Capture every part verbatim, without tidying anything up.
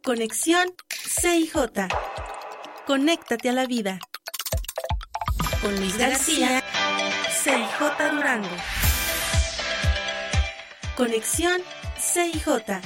Conexión C I J. Conéctate a la vida. Con Luis García, C I J Durango. Conexión C I J.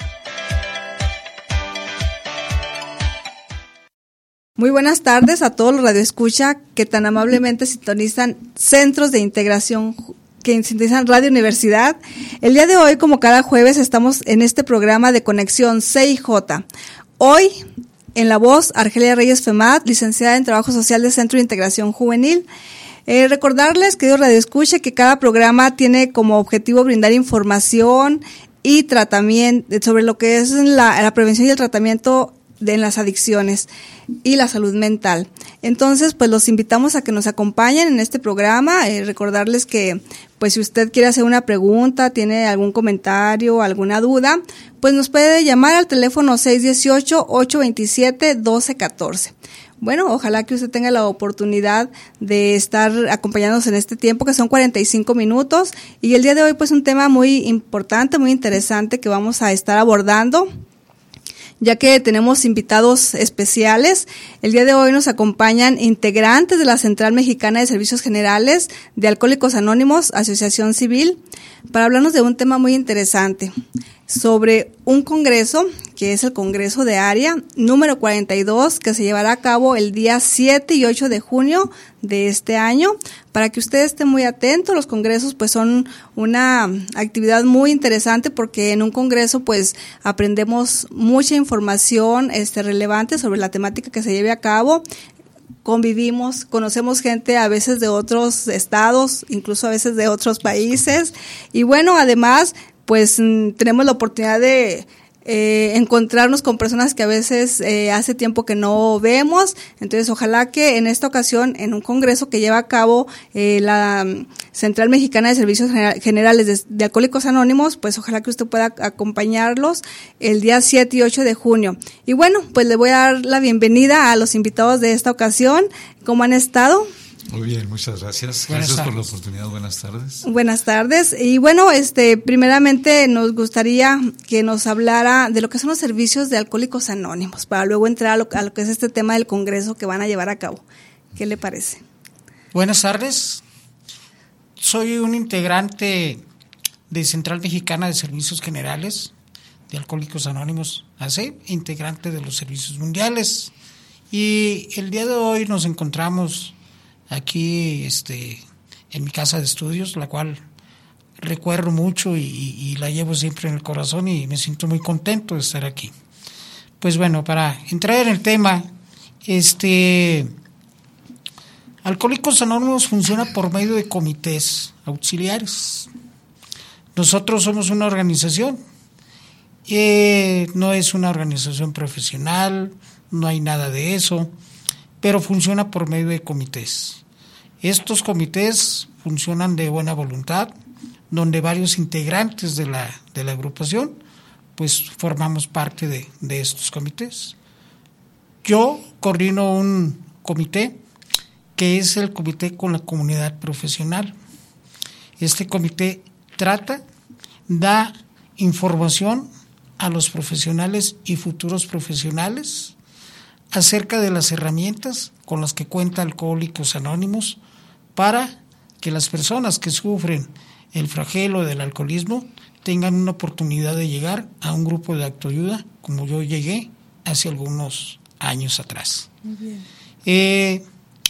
Muy buenas tardes a todos los radioescucha que tan amablemente sintonizan Centros de Integración, que sintonizan Radio Universidad. El día de hoy, como cada jueves, estamos en este programa de Conexión C I J. Hoy, en la voz, Argelia Reyes Femat, licenciada en Trabajo Social del Centro de Integración Juvenil. Eh, recordarles, queridos radioescucha, que cada programa tiene como objetivo brindar información y tratamiento sobre lo que es la, la prevención y el tratamiento de en las adicciones y la salud mental. Entonces, pues los invitamos a que nos acompañen en este programa. Eh, recordarles que, pues si usted quiere hacer una pregunta, tiene algún comentario, alguna duda, pues nos puede llamar al teléfono seis uno ocho, ocho dos siete, uno dos uno cuatro. Bueno, ojalá que usted tenga la oportunidad de estar acompañándonos en este tiempo, que son cuarenta y cinco minutos. Y el día de hoy, pues un tema muy importante, muy interesante que vamos a estar abordando, ya que tenemos invitados especiales. El día de hoy nos acompañan integrantes de la Central Mexicana de Servicios Generales de Alcohólicos Anónimos, Asociación Civil, para hablarnos de un tema muy interesante, sobre un congreso, que es el Congreso de Área número cuarenta y dos, que se llevará a cabo el día siete y ocho de junio de este año. Para que usted esté muy atento, los congresos pues son una actividad muy interesante, porque en un congreso pues aprendemos mucha información este, relevante sobre la temática que se lleve a cabo. Convivimos, conocemos gente a veces de otros estados, incluso a veces de otros países, y bueno, además pues tenemos la oportunidad de eh, encontrarnos con personas que a veces eh, hace tiempo que no vemos. Entonces, ojalá que en esta ocasión, en un congreso que lleva a cabo eh, la Central Mexicana de Servicios Generales de, de Alcohólicos Anónimos, pues ojalá que usted pueda acompañarlos el día siete y ocho de junio. Y bueno, pues le voy a dar la bienvenida a los invitados de esta ocasión. ¿Cómo han estado? Muy bien, muchas gracias. Buenas gracias tardes. Por la oportunidad. Buenas tardes. Buenas tardes. Y bueno, este, primeramente nos gustaría que nos hablara de lo que son los servicios de Alcohólicos Anónimos, para luego entrar a lo, a lo que es este tema del congreso que van a llevar a cabo. ¿Qué le parece? Buenas tardes. Soy un integrante de Central Mexicana de Servicios Generales de Alcohólicos Anónimos, A C E, integrante de los servicios mundiales. Y el día de hoy nos encontramos aquí este, en mi casa de estudios, la cual recuerdo mucho y, y la llevo siempre en el corazón, y me siento muy contento de estar aquí. Pues bueno, para entrar en el tema, este, Alcohólicos Anónimos funciona por medio de comités auxiliares. Nosotros somos una organización, eh, no es una organización profesional, no hay nada de eso, pero funciona por medio de comités. Estos comités funcionan de buena voluntad, donde varios integrantes de la, de la agrupación pues formamos parte de, de estos comités. Yo coordino un comité que es el comité con la comunidad profesional. Este comité trata, da información a los profesionales y futuros profesionales acerca de las herramientas con las que cuenta Alcohólicos Anónimos para que las personas que sufren el flagelo del alcoholismo tengan una oportunidad de llegar a un grupo de autoayuda, como yo llegué hace algunos años atrás. Muy bien. Eh,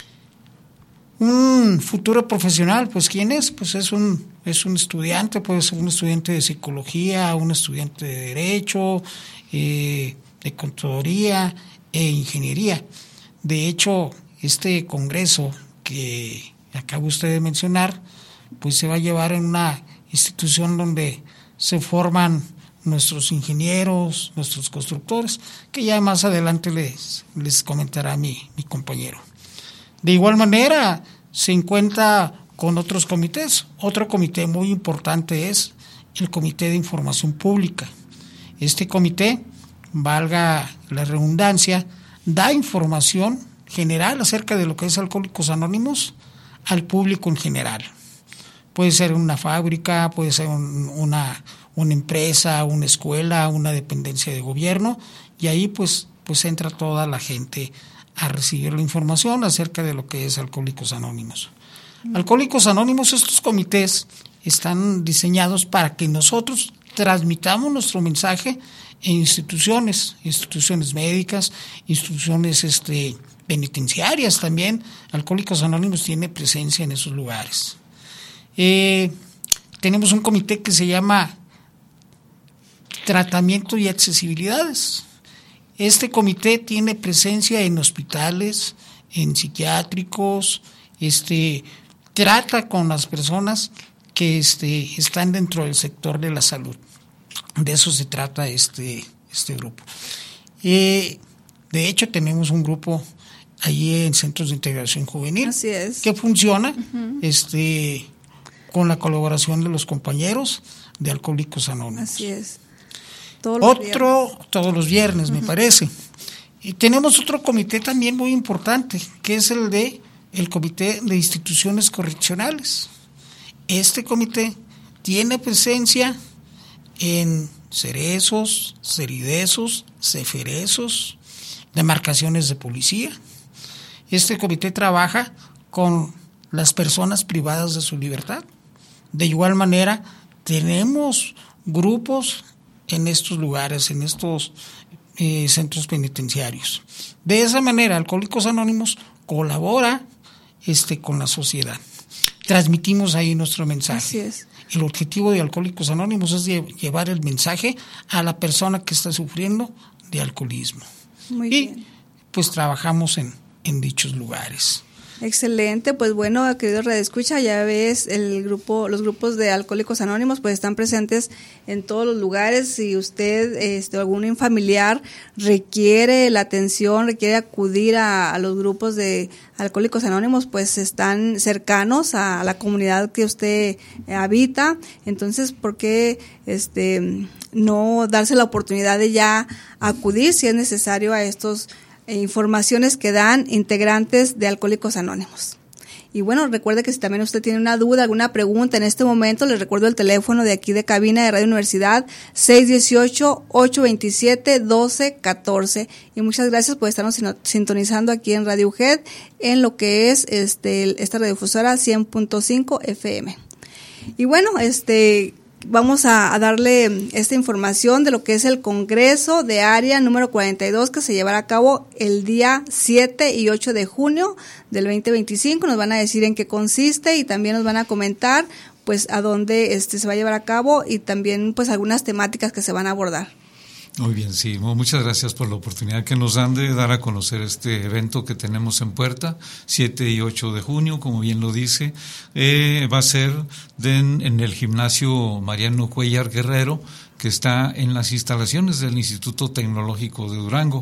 un futuro profesional, pues ¿quién es? Pues es un, es un estudiante, puede ser un estudiante de psicología, un estudiante de derecho, eh, de contaduría e ingeniería. De hecho, este congreso que acaba usted de mencionar, pues se va a llevar en una institución donde se forman nuestros ingenieros, nuestros constructores, que ya más adelante les, les comentará mi, mi compañero. De igual manera, se encuentra con otros comités. Otro comité muy importante es el Comité de Información Pública. Este comité, valga la redundancia, da información general acerca de lo que es Alcohólicos Anónimos al público en general. Puede ser una fábrica, puede ser un, una, una empresa, una escuela, una dependencia de gobierno, y ahí pues, pues entra toda la gente a recibir la información acerca de lo que es Alcohólicos Anónimos. Mm. Alcohólicos Anónimos, estos comités están diseñados para que nosotros transmitamos nuestro mensaje en instituciones, instituciones médicas, instituciones este, penitenciarias también. Alcohólicos Anónimos tiene presencia en esos lugares. Eh, tenemos un comité que se llama Tratamiento y Accesibilidades. Este comité tiene presencia en hospitales, en psiquiátricos, este, trata con las personas que este, están dentro del sector de la salud. De eso se trata este, este grupo. Eh, de hecho, tenemos un grupo allí en Centros de Integración Juvenil. Así es. Que funciona uh-huh. este, con la colaboración de los compañeros de Alcohólicos Anónimos. Así es. Todos los otro, viernes. todos los viernes, uh-huh. me parece. Y tenemos otro comité también muy importante, que es el de el Comité de Instituciones Correccionales. Este comité tiene presencia en cerezos, ceridezos, ceferezos, demarcaciones de policía. Este comité trabaja con las personas privadas de su libertad. De igual manera, tenemos grupos en estos lugares, en estos eh, centros penitenciarios. De esa manera, Alcohólicos Anónimos colabora este, con la sociedad. Transmitimos ahí nuestro mensaje. Así es. El objetivo de Alcohólicos Anónimos es llevar el mensaje a la persona que está sufriendo de alcoholismo. Muy y bien. Pues trabajamos en, en dichos lugares. Excelente, pues bueno, querido radioescucha, ya ves, el grupo, los grupos de Alcohólicos Anónimos pues están presentes en todos los lugares. Si usted, este, algún familiar requiere la atención, requiere acudir a, a los grupos de Alcohólicos Anónimos, pues están cercanos a, a la comunidad que usted habita. Entonces, ¿por qué este no darse la oportunidad de ya acudir si es necesario a estos informaciones que dan integrantes de Alcohólicos Anónimos? Y bueno, recuerde que si también usted tiene una duda, alguna pregunta en este momento, les recuerdo el teléfono de aquí de cabina de Radio Universidad, seis uno ocho, ocho dos siete, uno dos uno cuatro. Y muchas gracias por estarnos sintonizando aquí en Radio U G E D, en lo que es este esta radiodifusora cien punto cinco F M. Y bueno, este... vamos a, a darle esta información de lo que es el Congreso de Área número cuarenta y dos, que se llevará a cabo el día siete y ocho de junio del veinte veinticinco. Nos van a decir en qué consiste y también nos van a comentar pues a dónde este se va a llevar a cabo y también pues algunas temáticas que se van a abordar. Muy bien, sí. Muchas gracias por la oportunidad que nos dan de dar a conocer este evento que tenemos en puerta, siete y ocho de junio, como bien lo dice. Eh, va a ser de, en el gimnasio Mariano Cuellar Guerrero, que está en las instalaciones del Instituto Tecnológico de Durango.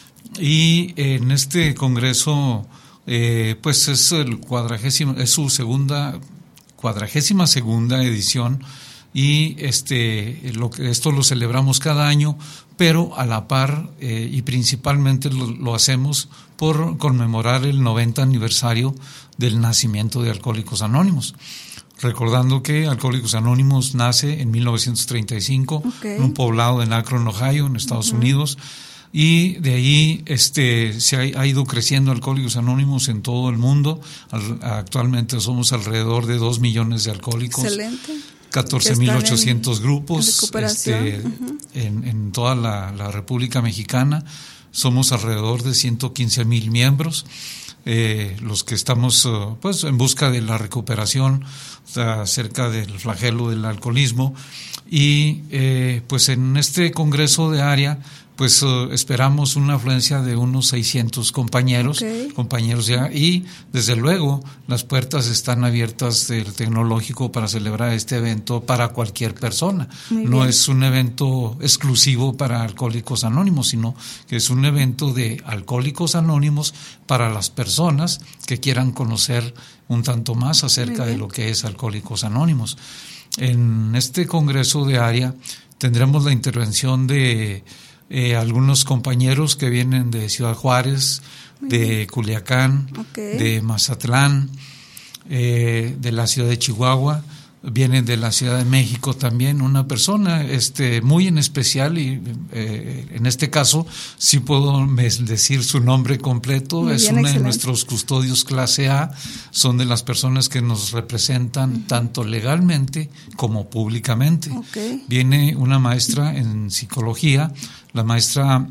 Y en este congreso, eh, pues es el cuadragésimo, es su segunda, cuadragésima segunda edición. Y este lo que esto lo celebramos cada año, pero a la par eh, y principalmente lo, lo hacemos por conmemorar el noventa aniversario del nacimiento de Alcohólicos Anónimos. Recordando que Alcohólicos Anónimos nace en mil novecientos treinta y cinco, okay, en un poblado de Akron, Ohio, en Estados uh-huh. Unidos, y de ahí este se ha, ha ido creciendo Alcohólicos Anónimos en todo el mundo. Al, actualmente somos alrededor de dos millones de alcohólicos. Excelente. catorce mil ochocientos grupos en, este, uh-huh. en, en toda la, la República Mexicana. Somos alrededor de ciento quince mil miembros, eh, los que estamos uh, pues en busca de la recuperación acerca del flagelo del alcoholismo. Y eh, pues en este congreso de área pues uh, esperamos una afluencia de unos seiscientos compañeros, okay. compañeros ya, y desde luego las puertas están abiertas del tecnológico para celebrar este evento para cualquier persona. Muy no bien. Es un evento exclusivo para Alcohólicos Anónimos, sino que es un evento de Alcohólicos Anónimos para las personas que quieran conocer un tanto más acerca de lo que es Alcohólicos Anónimos. En este congreso de área tendremos la intervención de Eh, algunos compañeros que vienen de Ciudad Juárez, de Culiacán, okay. de Mazatlán, eh, de la ciudad de Chihuahua, viene de la Ciudad de México también, una persona este muy en especial y eh, en este caso sí puedo decir su nombre completo. Muy es bien, uno de nuestros custodios clase A, son de las personas que nos representan uh-huh. tanto legalmente como públicamente. Okay. Viene una maestra en psicología, la maestra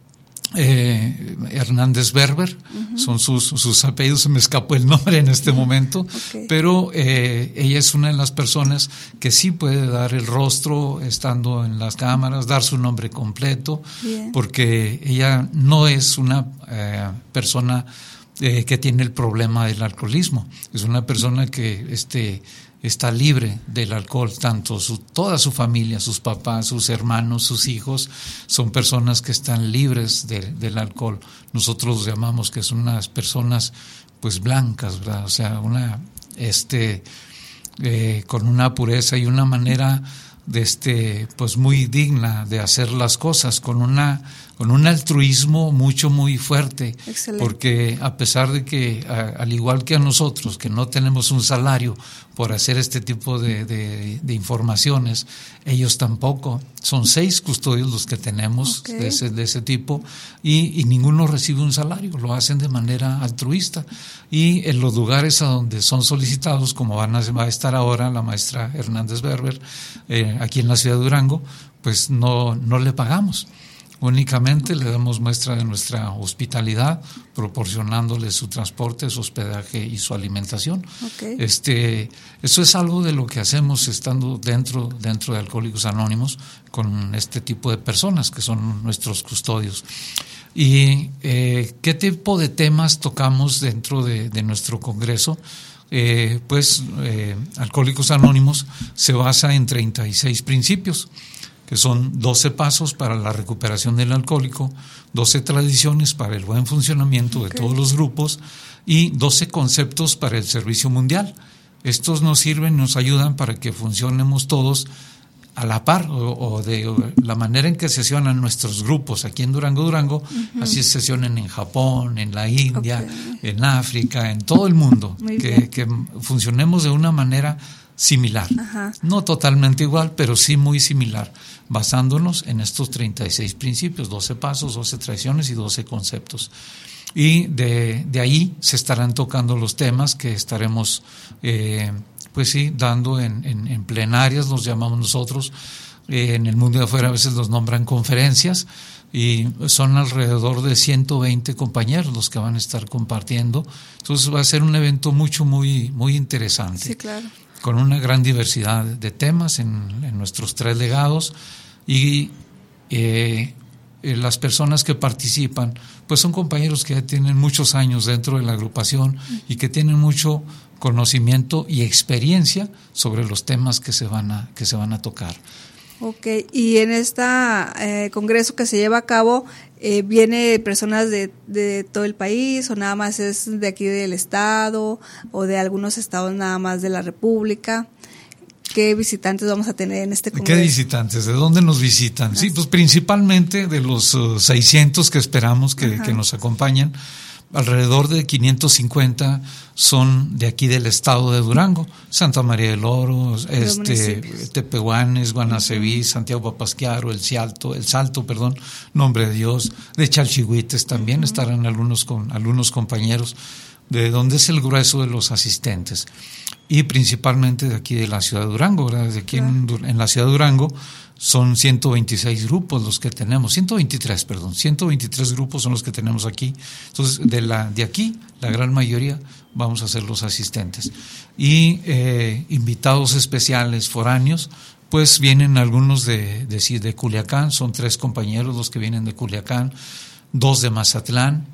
Eh, Hernández Berber, uh-huh. son sus, sus apellidos, se me escapó el nombre en este momento, okay. pero eh, ella es una de las personas que sí puede dar el rostro estando en las cámaras, dar su nombre completo, Bien. porque ella no es una eh, persona eh, que tiene el problema del alcoholismo, es una persona que este está libre del alcohol, tanto su, toda su familia, sus papás, sus hermanos, sus hijos, son personas que están libres de, del alcohol. Nosotros los llamamos que son unas personas pues blancas, ¿verdad? O sea, una este eh, con una pureza y una manera de este pues muy digna de hacer las cosas, con una con un altruismo mucho muy fuerte. Excelente. Porque a pesar de que a, al igual que a nosotros que no tenemos un salario por hacer este tipo de, de, de informaciones, ellos tampoco. Son seis custodios los que tenemos okay. de ese de ese tipo y, y ninguno recibe un salario, lo hacen de manera altruista y en los lugares a donde son solicitados, como van a, va a estar ahora la maestra Hernández Berber eh, aquí en la ciudad de Durango, pues no no le pagamos. Únicamente le damos muestra de nuestra hospitalidad, proporcionándole su transporte, su hospedaje y su alimentación. Okay. Este, eso es algo de lo que hacemos estando dentro, dentro de Alcohólicos Anónimos con este tipo de personas que son nuestros custodios. ¿Y eh, qué tipo de temas tocamos dentro de, de nuestro congreso? Eh, pues eh, Alcohólicos Anónimos se basa en treinta y seis principios, que son doce pasos para la recuperación del alcohólico, doce tradiciones para el buen funcionamiento okay. de todos los grupos y doce conceptos para el servicio mundial. Estos nos sirven, nos ayudan para que funcionemos todos a la par o, o de o la manera en que sesionan nuestros grupos aquí en Durango, Durango, uh-huh. así sesionen en Japón, en la India, okay. en África, en todo el mundo, que, que funcionemos de una manera similar, Ajá. no totalmente igual, pero sí muy similar, basándonos en estos treinta y seis principios, doce pasos, doce tradiciones y doce conceptos. Y de, de ahí se estarán tocando los temas que estaremos, eh, pues sí, dando en, en, en plenarias, los llamamos nosotros, eh, en el mundo de afuera a veces los nombran conferencias, y son alrededor de ciento veinte compañeros los que van a estar compartiendo. Entonces va a ser un evento mucho, muy, muy interesante. Sí, claro. Con una gran diversidad de temas en, en nuestros tres legados y eh, eh, las personas que participan pues son compañeros que ya tienen muchos años dentro de la agrupación y que tienen mucho conocimiento y experiencia sobre los temas que se van a, que se van a tocar. Ok, y en este eh, congreso que se lleva a cabo, eh, ¿viene personas de, de todo el país o nada más es de aquí del estado o de algunos estados nada más de la República? ¿Qué visitantes vamos a tener en este congreso? ¿Qué visitantes? ¿De dónde nos visitan? Ah, sí, pues principalmente de los uh, seiscientos que esperamos que, que nos acompañen. Alrededor de quinientos cincuenta son de aquí del estado de Durango, Santa María del Oro, este, Tepehuanes, Guanaceví, uh-huh. Santiago Papasquiaro, El Salto, El Salto, perdón, Nombre de Dios, de Chalchihuites también uh-huh. estarán algunos con algunos compañeros, de donde es el grueso de los asistentes, y principalmente de aquí de la ciudad de Durango, ¿verdad? De aquí uh-huh. en, en la ciudad de Durango son ciento veintiséis grupos los que tenemos, ciento veintitrés, perdón, ciento veintitrés grupos son los que tenemos aquí. Entonces, de la de aquí, la gran mayoría vamos a ser los asistentes. Y eh, invitados especiales foráneos, pues vienen algunos de, de, de Culiacán, son tres compañeros los que vienen de Culiacán, dos de Mazatlán,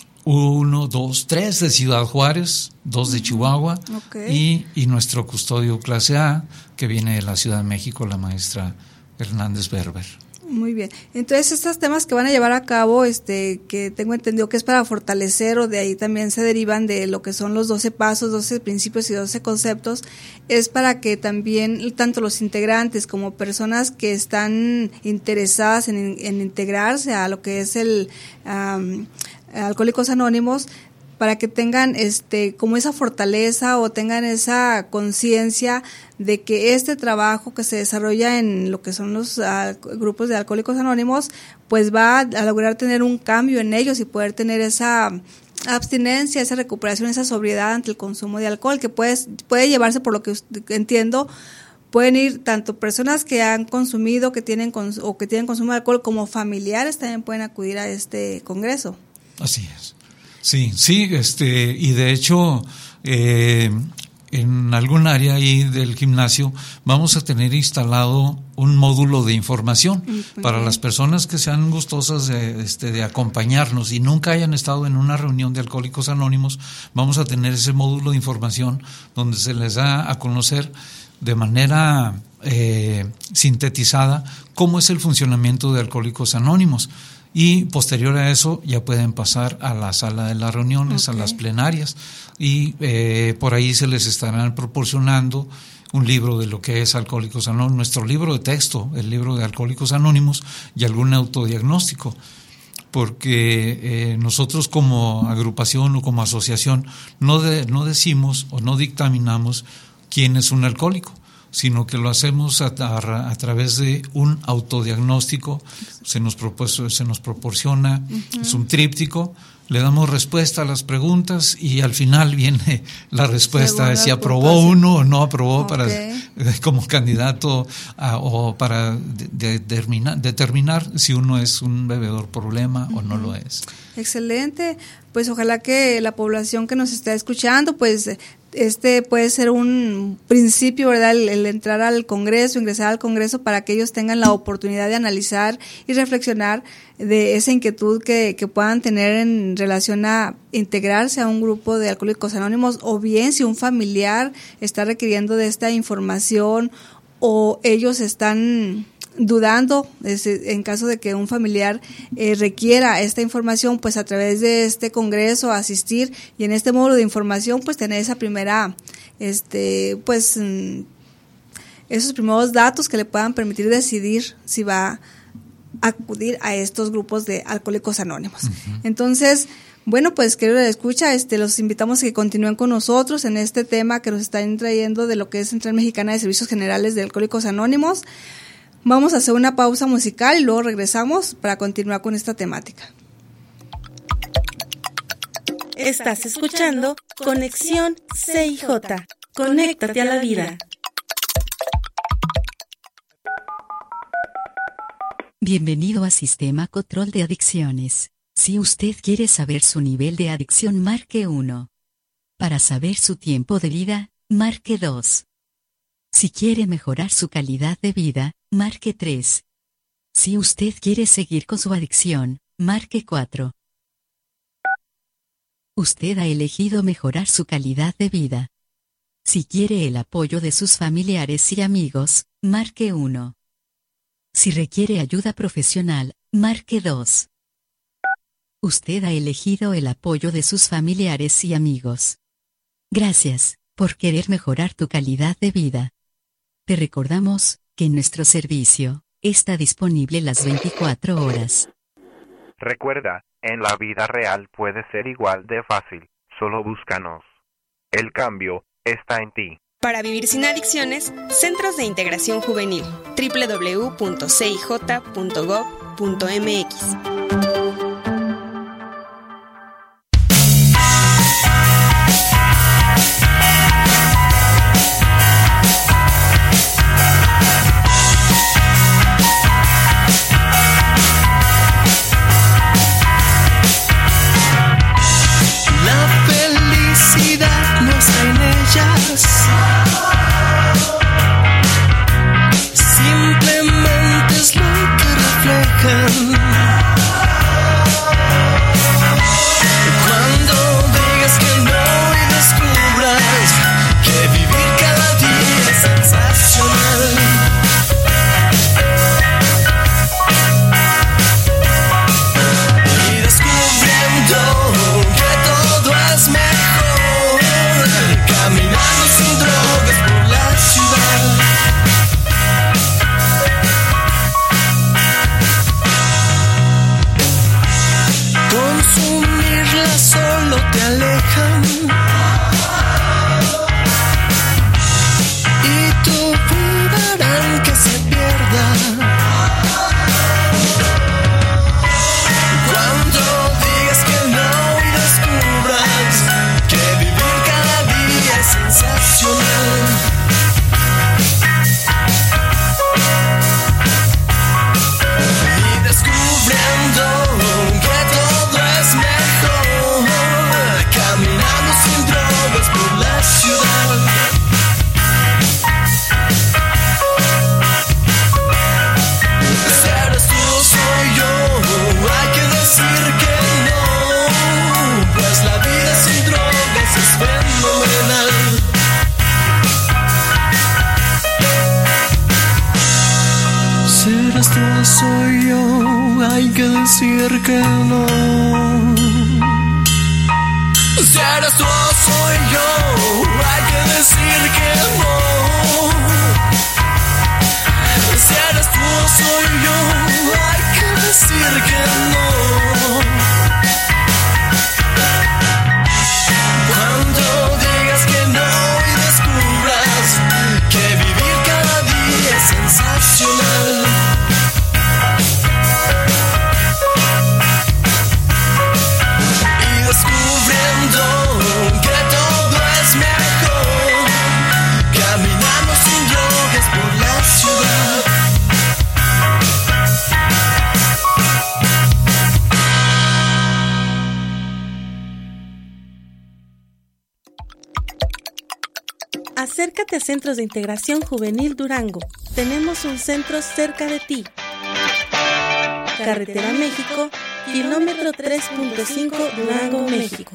uno, dos, tres de Ciudad Juárez, dos de Chihuahua, okay. y, y nuestro custodio clase A, que viene de la Ciudad de México, la maestra Hernández Berber. Muy bien. Entonces, estos temas que van a llevar a cabo, este, que tengo entendido que es para fortalecer, o de ahí también se derivan de lo que son los doce pasos, doce principios y doce conceptos, es para que también tanto los integrantes como personas que están interesadas en, en integrarse a lo que es el um, Alcohólicos Anónimos, para que tengan este como esa fortaleza o tengan esa conciencia de que este trabajo que se desarrolla en lo que son los uh, grupos de Alcohólicos Anónimos, pues va a lograr tener un cambio en ellos y poder tener esa abstinencia, esa recuperación, esa sobriedad ante el consumo de alcohol, que puede, puede llevarse, por lo que entiendo, pueden ir tanto personas que han consumido que tienen cons- o que tienen consumo de alcohol, como familiares también pueden acudir a este congreso. Así es. Sí, sí, este, y de hecho, eh, en algún área ahí del gimnasio vamos a tener instalado un módulo de información okay. para las personas que sean gustosas de, este, de acompañarnos y nunca hayan estado en una reunión de Alcohólicos Anónimos. Vamos a tener ese módulo de información donde se les da a conocer de manera eh, sintetizada cómo es el funcionamiento de Alcohólicos Anónimos. Y posterior a eso ya pueden pasar a la sala de las reuniones, okay. a las plenarias, y eh, por ahí se les estarán proporcionando un libro de lo que es Alcohólicos Anónimos, nuestro libro de texto, el libro de Alcohólicos Anónimos, y algún autodiagnóstico, porque eh, nosotros como agrupación o como asociación no, de, no decimos o no dictaminamos quién es un alcohólico, sino que lo hacemos a, a, a través de un autodiagnóstico. Se nos, propuso, se nos proporciona, uh-huh. es un tríptico, le damos respuesta a las preguntas y al final viene la respuesta de si aprobó uno o no aprobó okay. para como candidato a, o para de, de, determinar, determinar si uno es un bebedor problema uh-huh. o no lo es. Excelente, pues ojalá que la población que nos está escuchando, pues este puede ser un principio, ¿verdad? El, el entrar al Congreso, ingresar al Congreso para que ellos tengan la oportunidad de analizar y reflexionar de esa inquietud que, que puedan tener en relación a integrarse a un grupo de Alcohólicos Anónimos, o bien si un familiar está requiriendo de esta información o ellos están dudando, en caso de que un familiar eh, requiera esta información, pues a través de este congreso asistir y en este módulo de información pues tener esa primera, este pues esos primeros datos que le puedan permitir decidir si va a acudir a estos grupos de Alcohólicos Anónimos. Uh-huh. Entonces, bueno, pues querido escucha, este, los invitamos a que continúen con nosotros en este tema que nos están trayendo de lo que es Central Mexicana de Servicios Generales de Alcohólicos Anónimos. Vamos a hacer una pausa musical y luego regresamos para continuar con esta temática. Estás escuchando Conexión C I J. Conéctate a la vida. Bienvenido a Sistema Control de Adicciones. Si usted quiere saber su nivel de adicción, marque uno. Para saber su tiempo de vida, marque dos. Si quiere mejorar su calidad de vida, marque tres. Si usted quiere seguir con su adicción, marque cuatro. Usted ha elegido mejorar su calidad de vida. Si quiere el apoyo de sus familiares y amigos, marque uno. Si requiere ayuda profesional, marque dos. Usted ha elegido el apoyo de sus familiares y amigos. Gracias por querer mejorar tu calidad de vida. Te recordamos que nuestro servicio está disponible las veinticuatro horas. Recuerda, en la vida real puede ser igual de fácil, solo búscanos. El cambio está en ti. Para vivir sin adicciones, Centros de Integración Juvenil, doble u doble u doble u punto c i j punto gov punto m x. Simplemente es lo que reflejan. Cuando digas que no y descubras que vivir cada día es sensacional. Y descubriendo que todo es mejor caminando sin drogas por la ciudad. te alejan y tu vida harán que se pierda. Cuando digas que no y descubras que vivir cada día es sensacional. Y descubriendo que todo es mejor, caminando sin drogas por la ciudad. Si eres tú o soy yo, hay que decir que no, pues la vida sin drogas es fenomenal. Si eres tú o soy yo, hay que decir que no. Si eres tú o soy yo, hay que decir que no. Si eres tú o soy yo, hay que decir que no. Cuando digas que no y descubras que vivir cada día es sensacional. Y descubriendo que todo es mejor, caminando sin drogas por la ciudad. Acércate a Centros de Integración Juvenil Durango. Tenemos un centro cerca de ti. Carretera México, kilómetro tres punto cinco, Durango, México.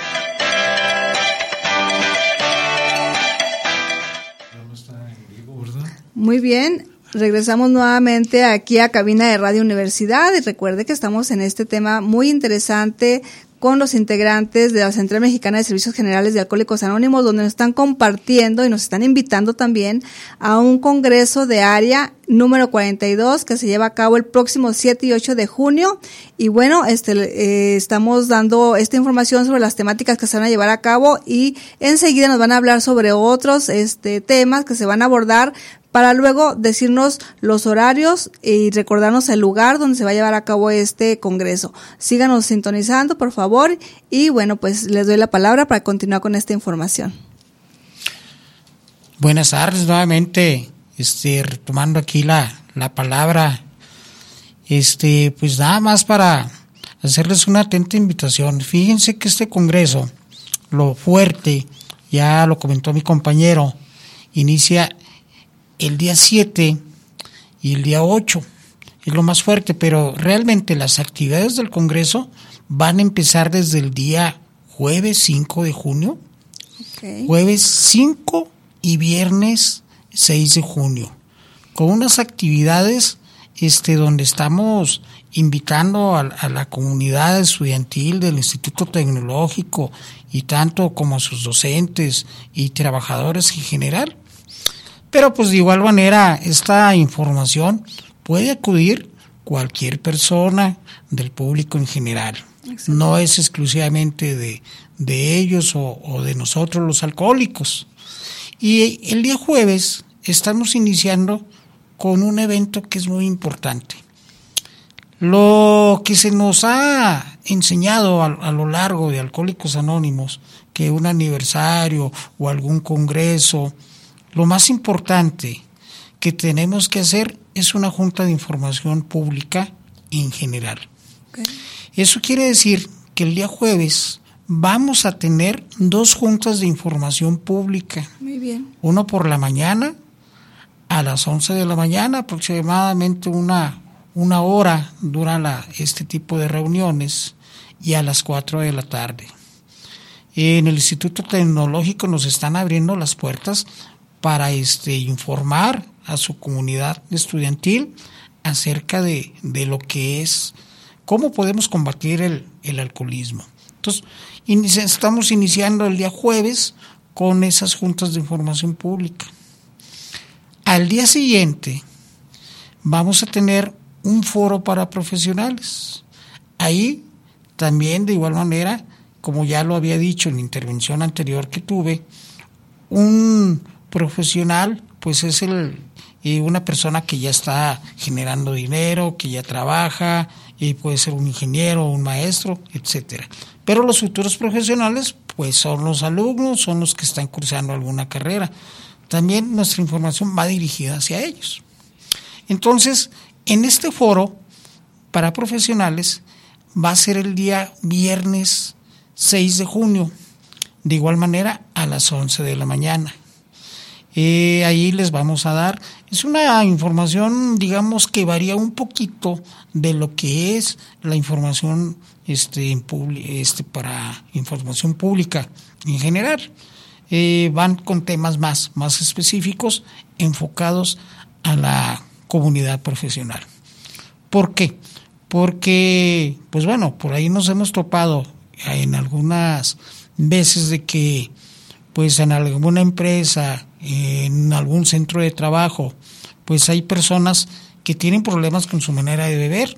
Muy bien, regresamos nuevamente aquí a cabina de Radio Universidad y recuerde que estamos en este tema muy interesante con los integrantes de la Central Mexicana de Servicios Generales de Alcohólicos Anónimos, donde nos están compartiendo y nos están invitando también a un congreso de área número cuarenta y dos que se lleva a cabo el próximo siete y ocho de junio. Y bueno, este eh, estamos dando esta información sobre las temáticas que se van a llevar a cabo y enseguida nos van a hablar sobre otros este temas que se van a abordar para luego decirnos los horarios y recordarnos el lugar donde se va a llevar a cabo este congreso. Síganos sintonizando, por favor, y bueno, pues les doy la palabra para continuar con esta información. Buenas tardes nuevamente, este, retomando aquí la, la palabra, este, pues nada más para hacerles una atenta invitación. Fíjense que este congreso, lo fuerte, ya lo comentó mi compañero, inicia el día siete y el día ocho, es lo más fuerte, pero realmente las actividades del Congreso van a empezar desde el día jueves cinco de junio, okay. jueves cinco y viernes seis de junio, con unas actividades este, donde estamos invitando a, a la comunidad estudiantil del Instituto Tecnológico y tanto como a sus docentes y trabajadores en general. Pero pues de igual manera esta información puede acudir cualquier persona del público en general. Exacto. No es exclusivamente de, de ellos o, o de nosotros los alcohólicos. Y el día jueves estamos iniciando con un evento que es muy importante. Lo que se nos ha enseñado a, a lo largo de Alcohólicos Anónimos, que un aniversario o algún congreso, lo más importante que tenemos que hacer es una junta de información pública en general. Okay. Eso quiere decir que el día jueves vamos a tener dos juntas de información pública. Muy bien. Uno por la mañana, a las once de la mañana, aproximadamente una, una hora dura la, este tipo de reuniones, y a las cuatro de la tarde. En el Instituto Tecnológico nos están abriendo las puertas para este informar a su comunidad estudiantil acerca de, de lo que es, cómo podemos combatir el, el alcoholismo. Entonces, inicia, estamos iniciando el día jueves con esas juntas de información pública. Al día siguiente vamos a tener un foro para profesionales. Ahí también de igual manera como ya lo había dicho en la intervención anterior que tuve, un profesional pues es el eh, una persona que ya está generando dinero, que ya trabaja, y puede ser un ingeniero, un maestro, etcétera. Pero los futuros profesionales pues son los alumnos, son los que están cursando alguna carrera. También nuestra información va dirigida hacia ellos. Entonces, en este foro para profesionales va a ser el día viernes seis de junio, de igual manera a las once de la mañana. Eh, ahí les vamos a dar, es una información, digamos, que varía un poquito de lo que es la información este, en publi- este, para información pública en general. Eh, van con temas más, más específicos, enfocados a la comunidad profesional. ¿Por qué? Porque, pues bueno, por ahí nos hemos topado en algunas veces de que, pues en alguna empresa, en algún centro de trabajo, pues hay personas que tienen problemas con su manera de beber,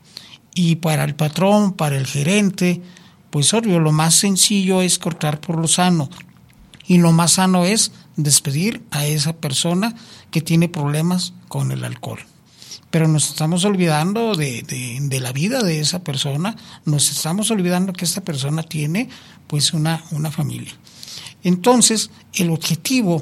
y para el patrón, para el gerente, pues obvio, lo más sencillo es cortar por lo sano, y lo más sano es despedir a esa persona que tiene problemas con el alcohol. Pero nos estamos olvidando de, de, de la vida de esa persona, nos estamos olvidando que esta persona tiene pues una, una familia. Entonces, el objetivo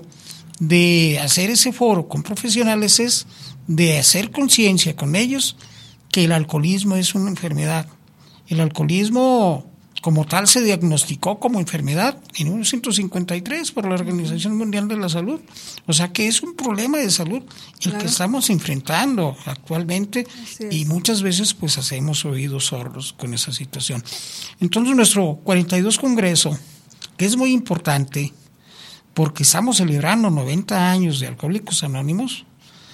de hacer ese foro con profesionales es de hacer conciencia con ellos que el alcoholismo es una enfermedad. El alcoholismo como tal se diagnosticó como enfermedad en mil novecientos cincuenta y tres por la Organización Mundial de la Salud. O sea que es un problema de salud el claro. que estamos enfrentando actualmente, y muchas veces pues hacemos oídos sordos con esa situación. Entonces nuestro cuarenta y dos Congreso, que es muy importante porque estamos celebrando noventa años de Alcohólicos Anónimos,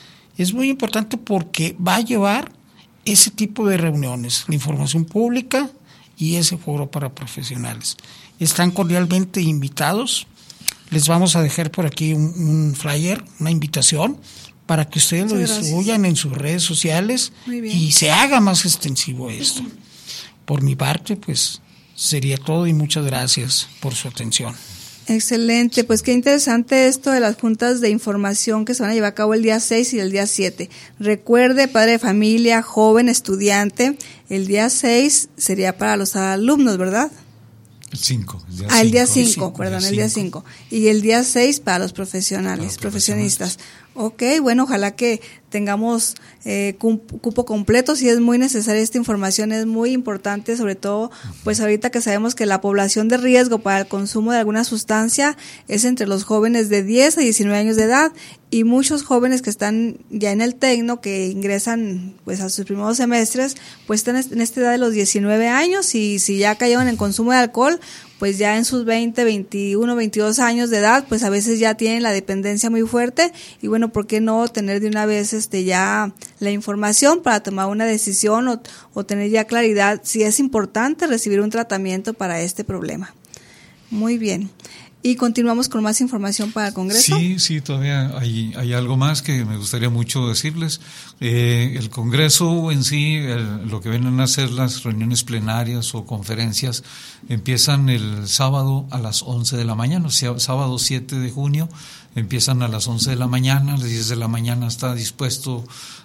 es muy importante porque va a llevar ese tipo de reuniones, la información pública y ese foro para profesionales. Están cordialmente invitados. Les vamos a dejar por aquí un, un flyer, una invitación, para que ustedes Muchas lo distribuyan gracias. En sus redes sociales y se haga más extensivo esto. Por mi parte, pues sería todo, y muchas gracias por su atención. Excelente, pues qué interesante esto de las juntas de información que se van a llevar a cabo el día seis y el día siete. Recuerde, padre de familia, joven, estudiante, el día seis sería para los alumnos, ¿verdad? El cinco. El día ah, el día cinco, cinco, perdón, el día cinco. Y el día seis para los profesionales, los profesionistas. Ok, bueno, ojalá que tengamos eh, cupo completo, si es muy necesaria esta información, es muy importante, sobre todo pues ahorita que sabemos que la población de riesgo para el consumo de alguna sustancia es entre los jóvenes de diez a diecinueve años de edad, y muchos jóvenes que están ya en el tecno, que ingresan pues a sus primeros semestres, pues están en esta edad de los diecinueve años, y si ya cayeron en consumo de alcohol, pues ya en sus veinte, veintiuno, veintidós años de edad, pues a veces ya tienen la dependencia muy fuerte, y bueno, ¿por qué no tener de una vez este ya la información para tomar una decisión o, o tener ya claridad si es importante recibir un tratamiento para este problema? Muy bien. Y continuamos con más información para el Congreso. Sí, sí, todavía hay, hay algo más que me gustaría mucho decirles. Eh, el Congreso en sí, el, lo que vienen a ser las reuniones plenarias o conferencias, empiezan el sábado a las once de la mañana, o sea, sábado siete de junio, empiezan a las once de la mañana, a las diez de la mañana está dispuesto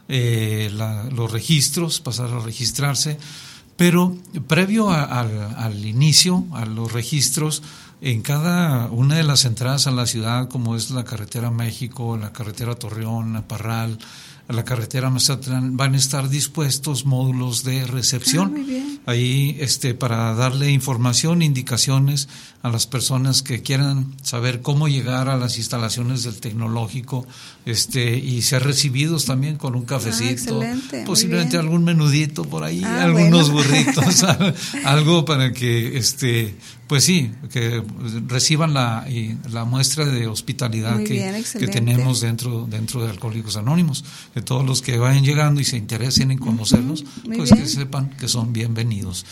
eh, la, los registros, pasar a registrarse, pero previo a, al, al inicio, a los registros, en cada una de las entradas a la ciudad, como es la carretera México, la carretera Torreón, la Parral, la carretera Mazatlán, van a estar dispuestos módulos de recepción. Ah, muy bien. Ahí este, para darle información, indicaciones a las personas que quieran saber cómo llegar a las instalaciones del tecnológico, este, y ser recibidos también con un cafecito, ah, posiblemente algún menudito por ahí, ah, algunos bueno. burritos, algo para que este pues sí, que reciban la, la muestra de hospitalidad que, bien, que tenemos dentro dentro de Alcohólicos Anónimos, que todos los que vayan llegando y se interesen en conocerlos, uh-huh. pues bien. Que sepan que son bienvenidos.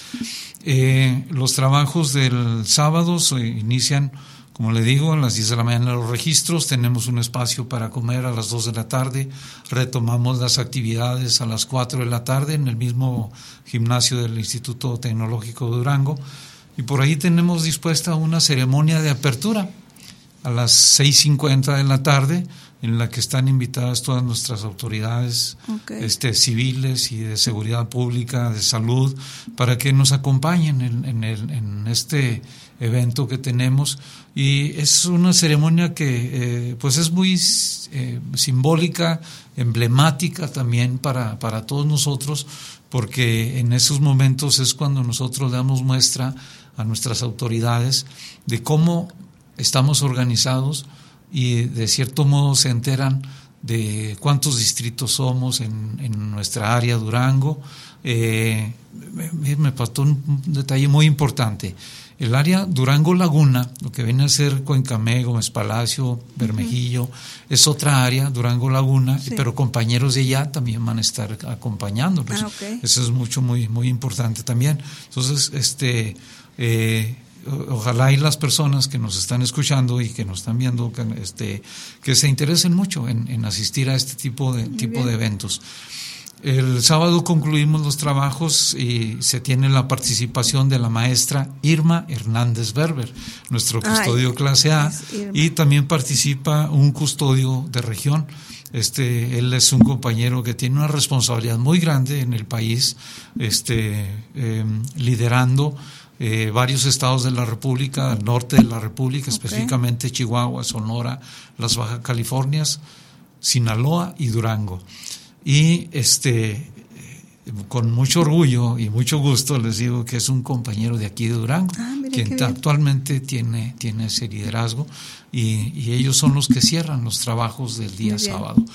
Eh, los trabajos del sábado se inician, como le digo, a las diez de la mañana los registros, tenemos un espacio para comer a las dos de la tarde, retomamos las actividades a las cuatro de la tarde en el mismo gimnasio del Instituto Tecnológico de Durango. y por ahí tenemos dispuesta una ceremonia de apertura a las seis cincuenta de la tarde, en la que están invitadas todas nuestras autoridades okay. este, civiles y de seguridad pública, de salud, para que nos acompañen en, en, el, en este evento que tenemos. Y es una ceremonia que eh, pues es muy eh, simbólica, emblemática también para, para todos nosotros, porque en esos momentos es cuando nosotros damos muestra a nuestras autoridades de cómo estamos organizados, y de cierto modo se enteran de cuántos distritos somos en, en nuestra área Durango. Eh, me, me faltó un, un detalle muy importante. El área Durango Laguna, lo que viene a ser Cuencamé, Gómez Palacio, Bermejillo, uh-huh. es otra área, Durango Laguna, sí. pero compañeros de allá también van a estar acompañándonos. Ah, okay. Eso es mucho, muy, muy importante también. Entonces, este... Eh, ojalá y las personas que nos están escuchando y que nos están viendo que, este, que se interesen mucho en, en asistir a este tipo de, tipo de eventos. El sábado concluimos los trabajos y se tiene la participación de la maestra Irma Hernández Berber, nuestro custodio Ay, clase A, y también participa un custodio de región. Este, él es un compañero que tiene una responsabilidad muy grande en el país, este, eh, liderando Eh, varios estados de la República, al norte de la República, okay. específicamente Chihuahua, Sonora, las Baja Californias, Sinaloa y Durango. Y este con mucho orgullo y mucho gusto les digo que es un compañero de aquí de Durango, ah, quien actualmente tiene, tiene ese liderazgo, y, y ellos son los que cierran los trabajos del día sábado.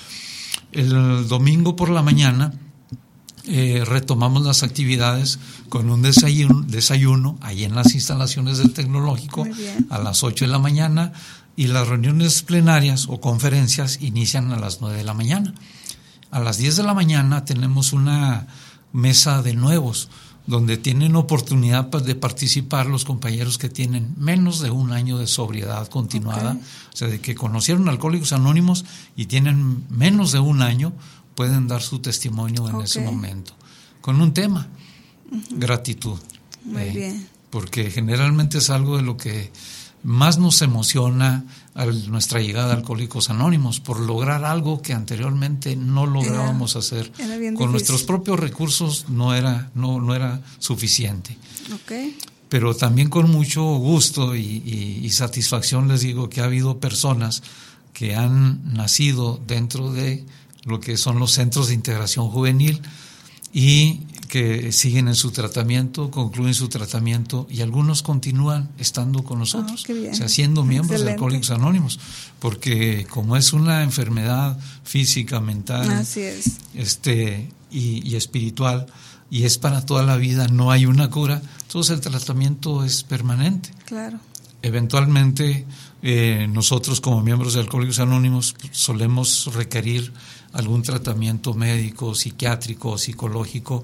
El domingo por la mañana Eh, retomamos las actividades con un desayuno, desayuno ahí en las instalaciones del Tecnológico a las ocho de la mañana, y las reuniones plenarias o conferencias inician a las nueve de la mañana. A las diez de la mañana tenemos una mesa de nuevos donde tienen oportunidad de participar los compañeros que tienen menos de un año de sobriedad continuada, okay. o sea, de que conocieron Alcohólicos Anónimos y tienen menos de un año, pueden dar su testimonio en okay. ese momento, con un tema, uh-huh. gratitud. Muy eh, bien. Porque generalmente es algo de lo que más nos emociona a nuestra llegada a Alcohólicos Anónimos, por lograr algo que anteriormente no lográbamos era, hacer. Era bien con difícil. Nuestros propios recursos no era, no, no era suficiente. Okay. Pero también con mucho gusto y, y, y satisfacción les digo que ha habido personas que han nacido dentro de lo que son los centros de integración juvenil y que siguen en su tratamiento, concluyen su tratamiento, y algunos continúan estando con nosotros, oh, o sea, siendo miembros Excelente. de Alcohólicos Anónimos, porque como es una enfermedad física, mental, Así es. este y, y espiritual, y es para toda la vida, no hay una cura, entonces el tratamiento es permanente. Claro. Eventualmente eh, nosotros como miembros de Alcohólicos Anónimos solemos requerir algún tratamiento médico, psiquiátrico, psicológico,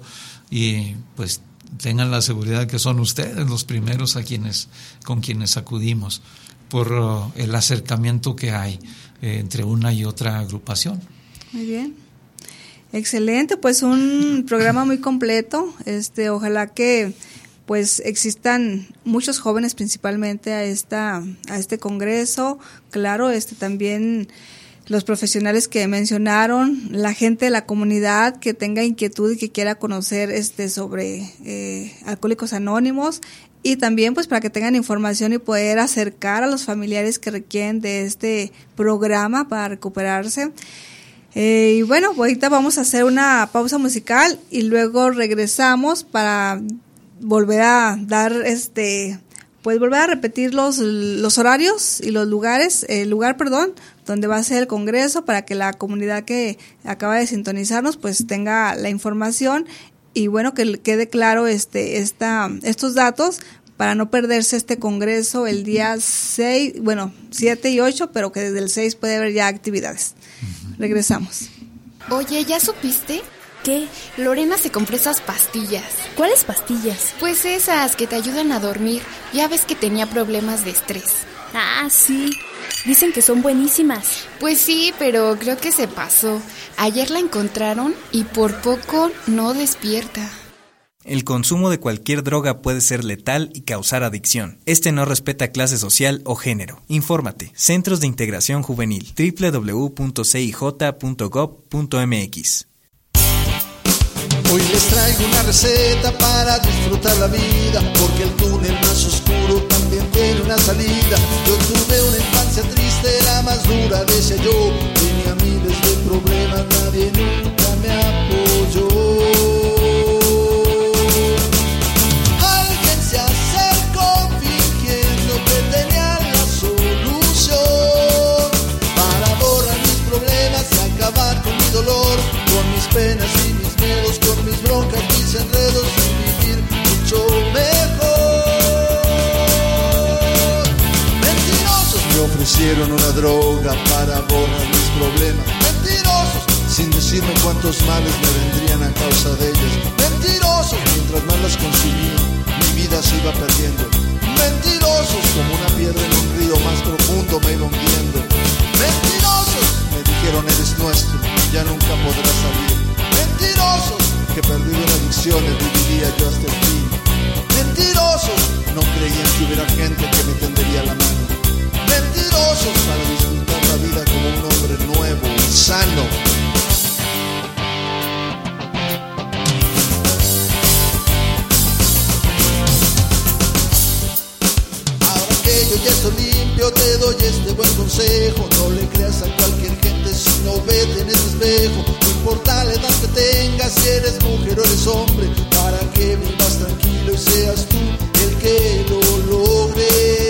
y pues tengan la seguridad que son ustedes los primeros a quienes con quienes acudimos por uh, el acercamiento que hay eh, entre una y otra agrupación. Muy bien. Excelente, pues un programa muy completo. Este, ojalá que pues existan muchos jóvenes principalmente a esta a este congreso. Claro, este también los profesionales que mencionaron, la gente de la comunidad que tenga inquietud y que quiera conocer este sobre eh, Alcohólicos Anónimos, y también pues para que tengan información y poder acercar a los familiares que requieren de este programa para recuperarse. Eh, y bueno, ahorita vamos a hacer una pausa musical y luego regresamos para volver a dar este pues volver a repetir los, los horarios y los lugares, el lugar, perdón, donde va a ser el congreso, para que la comunidad que acaba de sintonizarnos pues tenga la información, y bueno, que quede claro este esta estos datos para no perderse este congreso el día seis, bueno, siete y ocho, pero que desde el seis puede haber ya actividades. Uh-huh. Regresamos. Oye, ¿ya supiste? ¿Qué? Lorena se compró esas pastillas. ¿Cuáles pastillas? Pues esas que te ayudan a dormir. Ya ves que tenía problemas de estrés. Ah, sí. Dicen que son buenísimas. Pues sí, pero creo que se pasó. Ayer la encontraron y por poco no despierta. El consumo de cualquier droga puede ser letal y causar adicción. Este no respeta clase social o género. Infórmate. Centros de Integración Juvenil. doble u doble u doble u punto c i j punto gov punto m x. Hoy les traigo una receta para disfrutar la vida, porque el túnel más oscuro también tiene una salida. Yo tuve una infancia triste, la más dura, decía yo. Tenía miles de problemas, nadie nunca me apoyó. Alguien se acercó fingiendo que tenía la solución para borrar mis problemas y acabar con mi dolor, con mis penas y mis miedos, con mis broncas, mis enredos, y vivir mucho mejor. Mentirosos me ofrecieron una droga para borrar mis problemas. Mentirosos, sin decirme cuántos males me vendrían a causa de ellos. Mentirosos, mientras más las consumía, mi vida se iba perdiendo. Mentirosos, como una piedra en un río más profundo me iba hundiendo. Mentirosos, me dijeron eres nuestro, ya nunca podrás salir. Mentirosos, que perdido en adicciones viviría yo hasta el fin. Mentirosos, no creían que hubiera gente que me tendería la mano. Mentirosos, para disfrutar la vida como un hombre nuevo y sano. Ahora que yo ya estoy limpio, te doy este buen consejo. No le creas a cualquier gente, sino vete en ese espejo. No importa la edad que tengas, si eres mujer o eres hombre, para que vivas tranquilo y seas tú el que lo logre.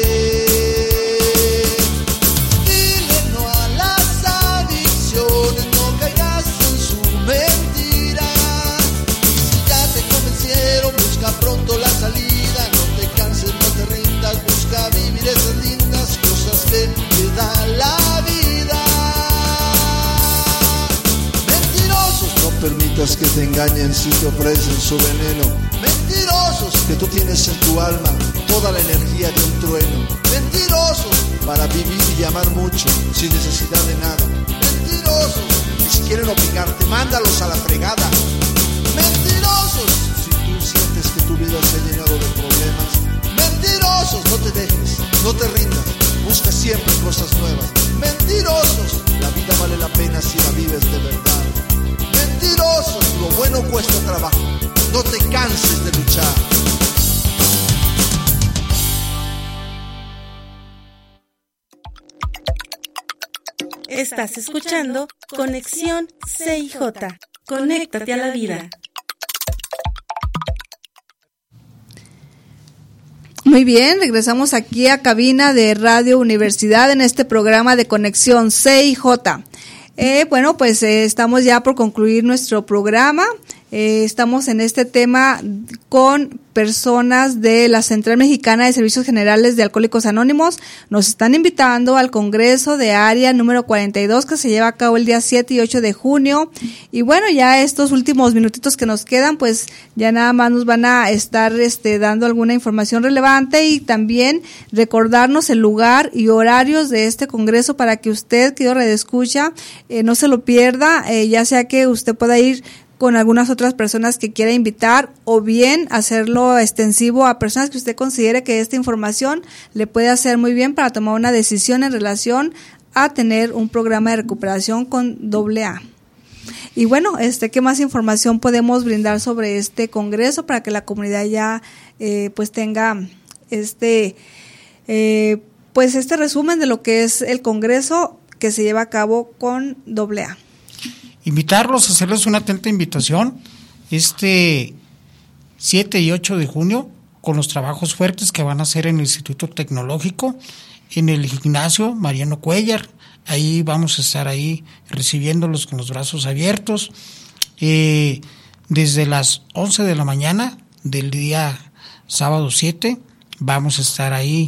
Dile no a las adicciones, no caigas en su mentira. Y si ya te convencieron, busca pronto la salida. No te canses, no te rindas, busca vivir esas lindas cosas que te da la vida. No permitas que te engañen si te ofrecen su veneno. Mentirosos, que tú tienes en tu alma toda la energía de un trueno. Mentirosos, para vivir y amar mucho sin necesidad de nada. Mentirosos, y si quieren obligarte, mándalos a la fregada. Mentirosos, si tú sientes que tu vida se ha llenado de problemas. Mentirosos, no te dejes, no te rindas, busca siempre cosas nuevas. Mentirosos, la vida vale la pena si la vives de verdad. Mentirosos, lo bueno cuesta trabajo, no te canses de luchar. Estás escuchando Conexión C I J. Conéctate a la vida. Muy bien, regresamos aquí a cabina de Radio Universidad en este programa de Conexión C I J. Eh, bueno, pues eh, estamos ya por concluir nuestro programa. Eh, estamos en este tema con personas de la Central Mexicana de Servicios Generales de Alcohólicos Anónimos. Nos están invitando al Congreso de Área número cuarenta y dos que se lleva a cabo el día siete y ocho de junio. Y bueno, ya estos últimos minutitos que nos quedan, pues ya nada más nos van a estar este, dando alguna información relevante y también recordarnos el lugar y horarios de este Congreso para que usted, querido radioescucha, eh, no se lo pierda, eh, ya sea que usted pueda ir con algunas otras personas que quiera invitar o bien hacerlo extensivo a personas que usted considere que esta información le puede hacer muy bien para tomar una decisión en relación a tener un programa de recuperación con doble A. Y bueno, este, ¿qué más información podemos brindar sobre este congreso para que la comunidad ya eh, pues tenga este eh, pues este resumen de lo que es el congreso que se lleva a cabo con doble A? Invitarlos, hacerles una atenta invitación este siete y ocho de junio con los trabajos fuertes que van a hacer en el Instituto Tecnológico, en el gimnasio Mariano Cuellar. Ahí vamos a estar ahí recibiéndolos con los brazos abiertos. Eh, desde las once de la mañana del día sábado siete vamos a estar ahí.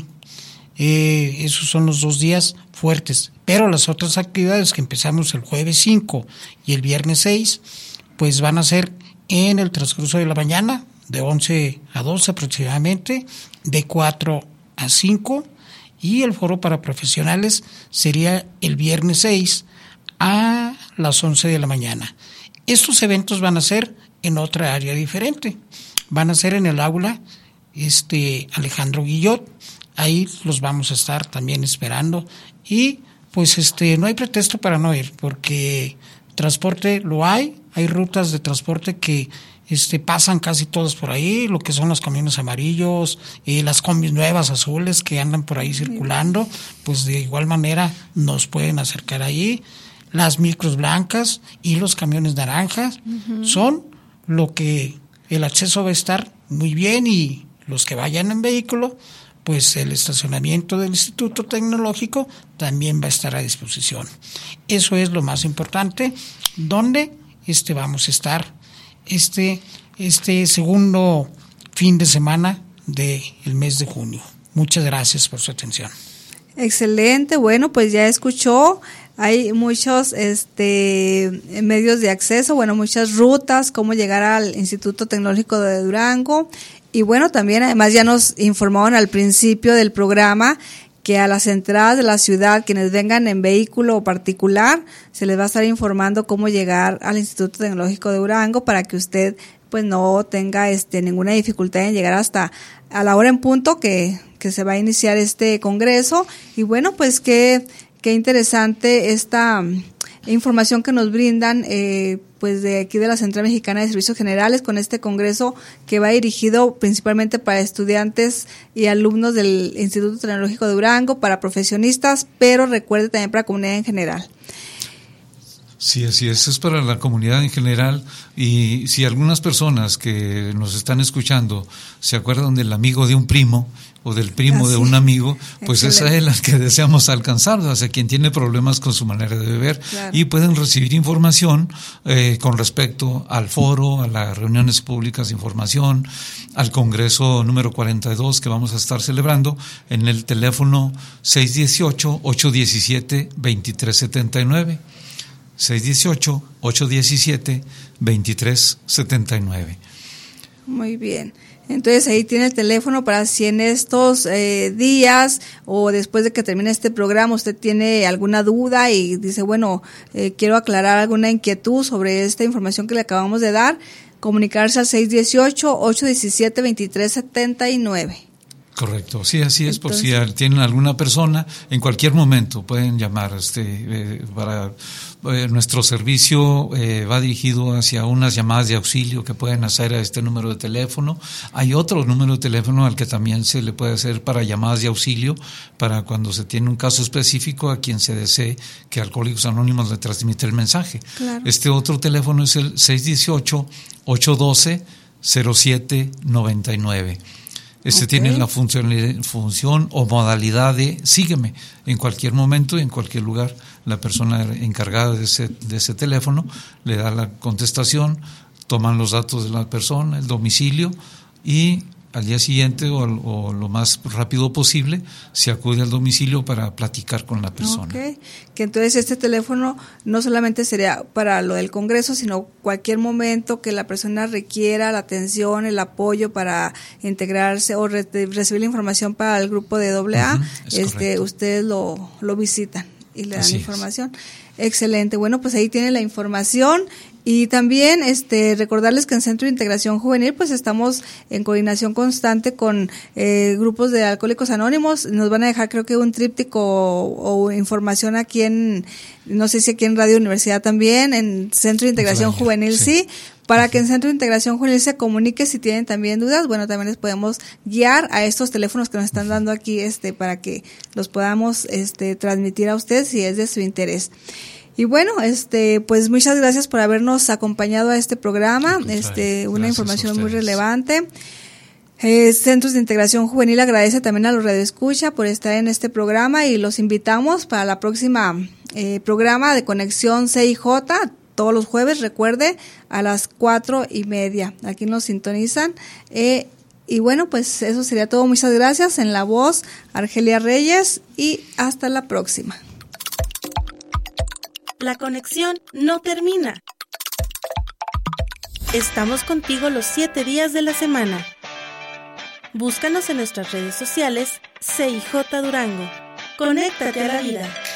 Eh, esos son los dos días fuertes, pero las otras actividades que empezamos el jueves cinco y el viernes seis, pues van a ser en el transcurso de la mañana, de once a doce aproximadamente, de cuatro a cinco, y el foro para profesionales sería el viernes seis a las once de la mañana. Estos eventos van a ser en otra área diferente. van a ser en el aula este Alejandro Guillot. Ahí los vamos a estar también esperando. Y pues este no hay pretexto para no ir, porque transporte lo hay, hay rutas de transporte que este pasan casi todos por ahí, lo que son los camiones amarillos y las combis nuevas azules que andan por ahí circulando, pues de igual manera nos pueden acercar ahí. Las micros blancas y los camiones naranjas uh-huh. son lo que el acceso va a estar muy bien, y los que vayan en vehículo, pues el estacionamiento del Instituto Tecnológico también va a estar a disposición. Eso es lo más importante, donde este vamos a estar este este segundo fin de semana del mes de junio. Muchas gracias por su atención. Excelente, bueno, pues ya escuchó, hay muchos este medios de acceso, bueno, muchas rutas, cómo llegar al Instituto Tecnológico de Durango, y bueno, también además ya nos informaron al principio del programa que a las entradas de la ciudad, quienes vengan en vehículo particular, se les va a estar informando cómo llegar al Instituto Tecnológico de Durango para que usted pues no tenga este ninguna dificultad en llegar hasta a la hora en punto que, que se va a iniciar este congreso. Y bueno, pues qué, qué interesante esta información que nos brindan eh, pues de aquí de la Central Mexicana de Servicios Generales, con este congreso que va dirigido principalmente para estudiantes y alumnos del Instituto Tecnológico de Durango, para profesionistas, pero recuerde también para la comunidad en general. Sí, así es, es para la comunidad en general. Y si algunas personas que nos están escuchando se acuerdan del amigo de un primo o del primo ah, de sí. un amigo, pues esa es la que deseamos alcanzar, o sea, quien tiene problemas con su manera de beber, claro. Y pueden recibir información eh, con respecto al foro, a las reuniones públicas de información, al congreso número cuarenta y dos que vamos a estar celebrando en el teléfono seis uno ocho, ocho uno siete, dos tres siete nueve. seis uno ocho, ocho uno siete, dos tres siete nueve. Muy bien. Entonces ahí tiene el teléfono para si en estos eh, días o después de que termine este programa usted tiene alguna duda y dice, bueno, eh, quiero aclarar alguna inquietud sobre esta información que le acabamos de dar, comunicarse al seis uno ocho, ocho uno siete, dos tres siete nueve. Correcto, sí, así es. Entonces, por si tienen alguna persona, en cualquier momento pueden llamar. Este, eh, para eh, nuestro servicio eh, va dirigido hacia unas llamadas de auxilio que pueden hacer a este número de teléfono. Hay otro número de teléfono al que también se le puede hacer para llamadas de auxilio, para cuando se tiene un caso específico a quien se desee que Alcohólicos Anónimos le transmita el mensaje. Claro. Este otro teléfono es el seis uno ocho, ocho uno dos, cero siete nueve nueve. Este okay. tiene la función, función o modalidad de sígueme en cualquier momento y en cualquier lugar. La persona encargada de ese, de ese teléfono le da la contestación, toman los datos de la persona, el domicilio, y al día siguiente o, o lo más rápido posible se acude al domicilio para platicar con la persona. Okay. Que entonces este teléfono no solamente sería para lo del congreso, sino cualquier momento que la persona requiera la atención, el apoyo para integrarse o re- recibir la información para el grupo de doble A, uh-huh, este, ustedes lo, lo visitan y le dan Así información. Es. Excelente. Bueno, pues ahí tiene la información. Y también este recordarles que en Centro de Integración Juvenil pues estamos en coordinación constante con eh, grupos de Alcohólicos Anónimos. Nos van a dejar creo que un tríptico o, o información aquí en, no sé si aquí en Radio Universidad también, en Centro de Integración Radio, Juvenil, sí. sí, para que en Centro de Integración Juvenil se comunique si tienen también dudas. Bueno, también les podemos guiar a estos teléfonos que nos están dando aquí este para que los podamos este transmitir a ustedes si es de su interés. Y bueno, este, pues muchas gracias por habernos acompañado a este programa, este, una información muy relevante. Eh, Centros de Integración Juvenil agradece también a los radioescucha por estar en este programa y los invitamos para la próxima eh, programa de Conexión C I J, todos los jueves, recuerde, a las cuatro y media. Aquí nos sintonizan. Eh, y bueno, pues eso sería todo. Muchas gracias. En la voz, Argelia Reyes, y hasta la próxima. La conexión no termina. Estamos contigo los siete días de la semana. Búscanos en nuestras redes sociales C I J Durango. Conéctate a la vida.